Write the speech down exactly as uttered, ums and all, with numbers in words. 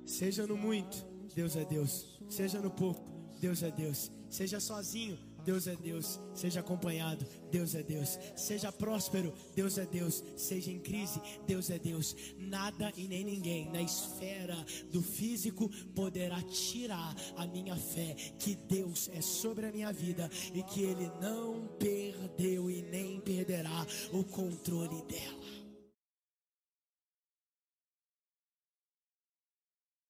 Seja no muito, Deus é Deus. Seja no pouco, Deus é Deus. Seja sozinho, Deus é Deus. Seja acompanhado, Deus é Deus. Seja próspero, Deus é Deus. Seja em crise, Deus é Deus. Nada e nem ninguém na esfera do físico poderá tirar a minha fé que Deus é sobre a minha vida e que Ele não perdeu e nem perderá o controle dela.